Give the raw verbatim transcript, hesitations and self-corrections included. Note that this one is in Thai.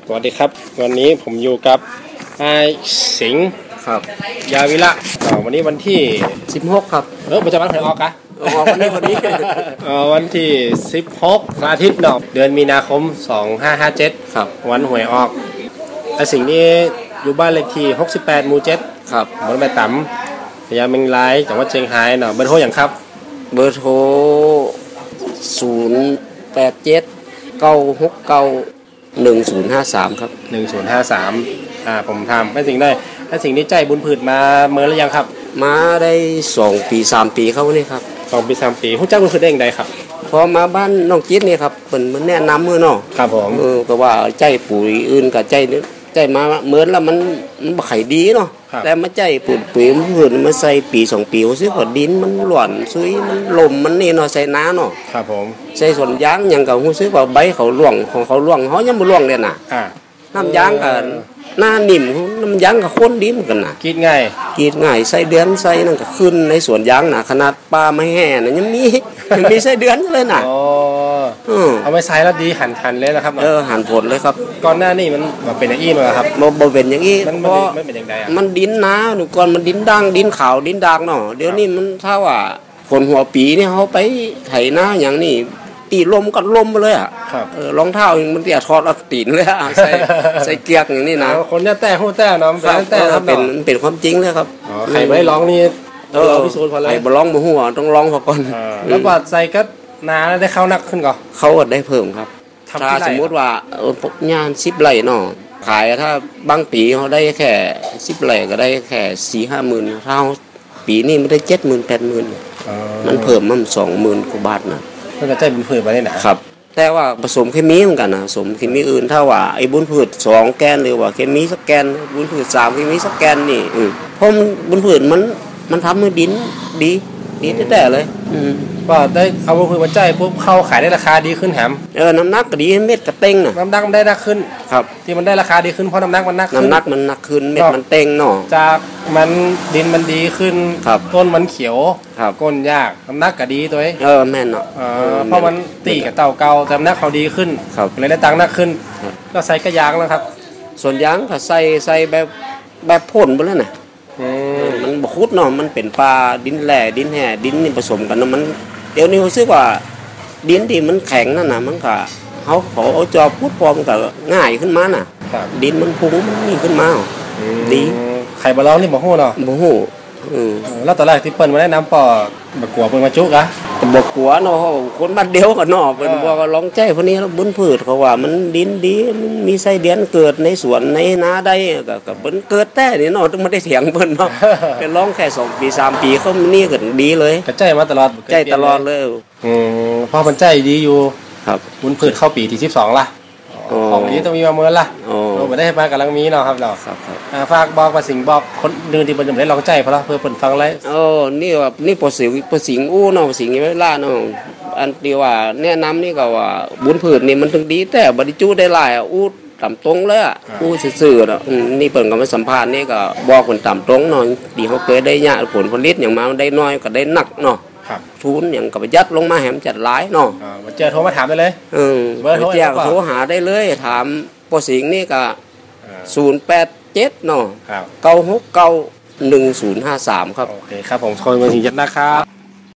สวัสดีครับวันนี้ผมอยู่กับไอ้สิงห์ครับยาวิระวันนี้วันที่สิบหกครับเออประจำวันหวยออกกะออกวันนี้วันนี้เออวันที่สิบหกอาทิตย์เนาะเดือนมีนาคมสองพันห้าร้อยห้าสิบเจ็ดครับวันหวยออกไอ้สิงห์นี้อยู่บ้านเลขที่หกสิบแปดหมู่เจ็ดครับบ้านแม่ตำพญาเมงรายจังหวัดเชียงรายเนาะเบอร์โทรอย่างครับเบอร์โทรศูนย์แปดเจ็ดเก้าหกเก้าหนึ่งศูนย์ห้าสามครับหนึ่งศูนย์ห้าสามอ่าผมทำไอ้สิงห์ได้ไอ้สิงห์นี้ใจบุญผืดมาเมื่อหรือยังครับมาได้สองปีสามปีเข้านี่ครับสองปีสามปีผู้จ้างบุญผืดได้ยังไงครับพอมาบ้านน้องจิ๊ดนี่ครับเป็นมันแนะนำมือเนาะครับผมเออก็ว่าใจปุ๋ยอื่นกับใจนี้ใจมาเหมือนแล้วมันมันไข่ดีเนาะแต่มาใจปุ๋ยปุ๋ยมันผืนมาใส่ปีสองปีซื้อขอดินมันหล่อนซุยมันลมมันนี่เนาะใส่น้าเนาะครับผมใส่ส่วนยางอย่างกับหูซื้อว่าใบเขาล่วงของเขาล่วงเขายังไม่ล่วงเลยน่ะน้ำยางกับหน้านิ่มน้ำยางกับข้นดินกันน่ะกินง่ายกินง่ายใส่เดือนใส่นั่นก็ขึ้นในสวนยางน่ะขนาดปลาไม่แห่น่ะยังมียังมีใส่เดือนเลยน่ะอ๋อเอาไปใส่แล้วดีหันหันเลยนะครับเออหันผลเลยครับก่อนหน้านี่มันมาเป็นอย่างอี้มาครับมาบ่เป็นอย่างอี้มันมันเป็นอย่างไรอ่ะมันดินน้าหนูก่อนมันดินด่างดินขาวดินด่างเนาะเดี๋ยวนี้มันถ้าว่าคนหัวปีเนี่ยเขาไปไถนาอย่างนี้ตีลมกัดลมไปเลยอ่ะเออรองเท้ามันเตียทอดเอาตีนเลยอ่ะใส่ใส่เกียกอย่างนี้นะคนจะแต่หูแต่เนาะเป็นแต่ครับเป็นเป็นความจริงเลยครับใครไม่ร้องนี่เออพิสูจน์พอเลยใครบ่ร้องบ่หัวต้องร้องพอก่อนแล้วบาดใส่ก็นาได้เข้านักขึ้นก่อนเขาได้เพิ่มครับถ้าสมมติว่างานสิบไร่เนาะขายถ้าบางปีเขาได้แค่สิบไร่ก็ได้แค่สี่ห้าหมื่นถ้าปีนี้มันได้เจ็ดหมื่นแปดหมื่นมันเพิ่มมันสองหมื่นกว่าบาทนะมันจะใจบุญพืชมาได้หนาครับแต่ว่าผสมเคมีเหมือนกันนะผสมเคมีอื่นถ้าว่าไอ้บุญพืชสองแกนหรือว่าเคมีสักแกนบุญพืชสามเคมีสักแกนนี่เพราะบุญพืชมันมันทำให้ดินดีดีแต่เลยก็ได้เอาบุญพืชมาใจปุ๊บเข้าขายได้ราคาดีขึ้นแถมเออน้ำหนักก็ดีเม็ดก็เต็งน่ะน้ำหนักมันได้นักขึ้นครับที่มันได้ราคาดีขึ้นเพราะน้ำหนักมันนักขึ้นน้ำหนักมันนักขึ้นเม็ดมันเต็งเนาะจากมันดินมันดีขึ้นต้นมันเขียวก้นยากน้ำหนักก็ดีตัวเออแม่นเนาะเพราะมันตีกับเต่าเก่าแต่น้ำหนักเขาดีขึ้นเลยได้ตังค์นักขึ้นก็ใส่กระยางแล้วครับส่วนยางก็ใส่ใส่แบบแบบพ่นไปแล้วน่ะมันบคุดเนาะมันเป็นปลาดินแหล่ดินแห่ดินนี่ผสมกันเนาะมันเดี๋ยวนี้รู้สึกว่าดินที่มันแข็งนั่นน่ะมันก็เขาเขาเอาจอบพุดพอมันก็ง่ายขึ้นมาน่ะดินมันพุงมันนี่ขึ้นมาดีไข่บะร้องนี่บ่ฮู้เนาะบ่ฮู้แล้วตอนแรกที่เปิ้นมาได้น้ำปอบ่กลัวเปิ้นมาจุกอะบ่กลัวเนาะคนบ้านเดียวกันเนาะเปิ้นบ่ก็ลองใจพวกนี้แล้วบุญพืชเขาว่ามันดินดีมันมีไส้เดือนเกิดในสวนในนาได้ก็ก็เปิ้นเกิดแต่นี่เนาะต้องมาได้เถียงเปิ้นเนาะเป็นร้องแค่สองปีสามปีเขานี่ก็ดีเลยก็ใจมาตลอดใจตลอดเลยอืมพอมันใจดีอยู่ครับบุญพืชเข้าปีที่สิบสองล่ะของนี้ต้องมีมาเมื่อล่ะโอ้ไม่ได้มากำลังมีเนาะครับเนาะฝากบอกว่าสิ่งบอกคนอื่นที่เพิ่นจะได้ลองใจเพราะเพื่อเพิ่นฟังแล้วโอ้นี่ว่านี่ปอสิวปอสิงอู้เนาะสิงเวลาเนาะอันที่ว่าแนะนำนี่ก็ว่าบุญพืชนี่มันถึงดีแต่บ่ได้จู้ได้หลายอู้ตามตรงเลยอ่ะอู้ซื่อๆเนาะนี่เพิ่นก็มาสัมภาษณ์นี่ก็บอกเพิ่นตามตรงเนาะที่เขาเคยได้ยะผลผลิตอย่างมาได้น้อยก็ได้หนักเนาะทุนอย่างกับยัดลงมาแหมจัดหลายเนาะมาเจอโทรมาถามได้เลยเออเบอร์โทรโทรหาได้เลยถามปอสิงนี่ก็ศูนย์แปดเจ็ดเนาะเก้าหกเก้าหนึ่งศูนย์ห้าสามครับโอเคครับผมโทรมาถึงยัดนะครับ